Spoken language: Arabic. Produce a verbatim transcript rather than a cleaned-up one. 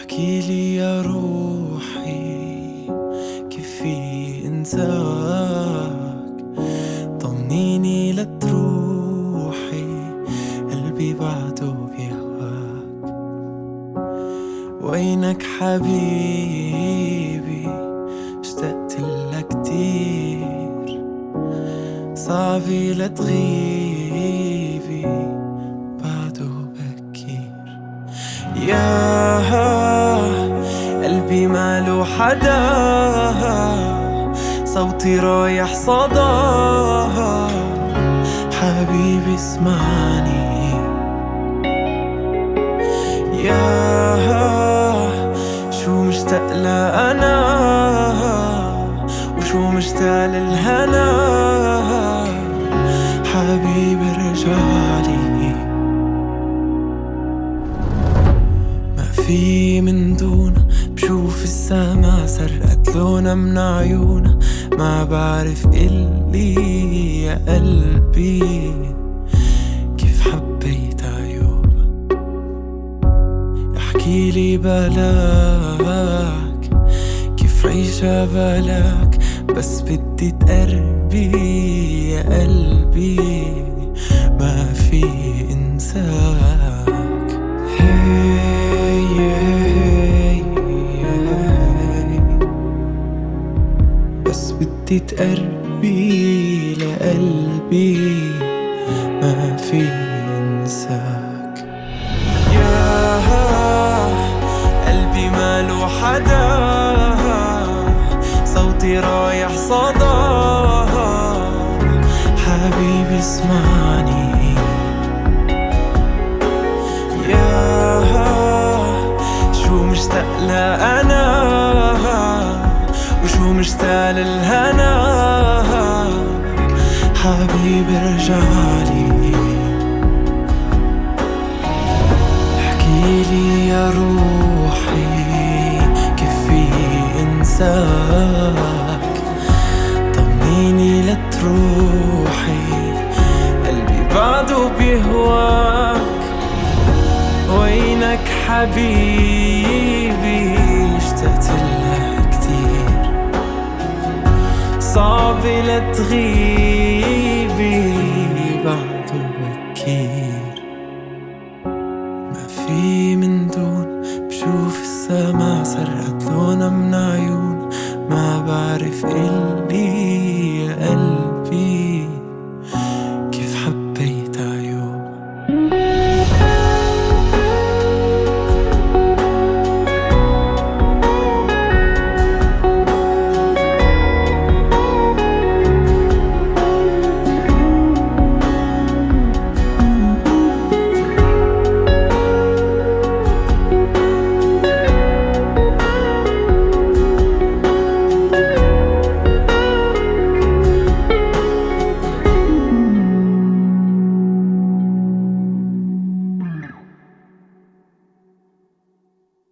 احكيلي يا روحي كيف في انساك، طمنيني لا تروحي قلبي بعده بيهواك. وينك حبيبي اشتقت لك كتير، صعبي لا تغيبي بعده بكير. يا قلبي ماله حدا، صوتي رايح صداها. حبيبي اسمعني، يا شو مشتاق لأنا وشو مشتاق للهنا. حبيبي رجعلي، ما في من دونه بشوف السما سرقت لونا من عيونا. ما بعرف قلي يا قلبي كيف حبيت عيوبها. احكيلي بلاك كيف عيشة بلاك، بس بدي تقربي يا قلبي ما في انساك. هي هي هي بس بدي تقربي لقلبي ما في انساك. يا قلبي ماله حدا، صوتي رايح صداها. حبيبي اسمعني، يا شو مشتاق لأنا وشو مشتاق للهنا. حبيبي رجعلي، احكيلي يا روحي كيف في انساك، طمنيني لا تروحي قلبي بعده بيهواك. وينك حبيبي اشتقت لك كتير، صعب لا تغيبي بعده بكير. ما في من دون بشوف السما سرقت لونا من عيون. ما بعرف إيه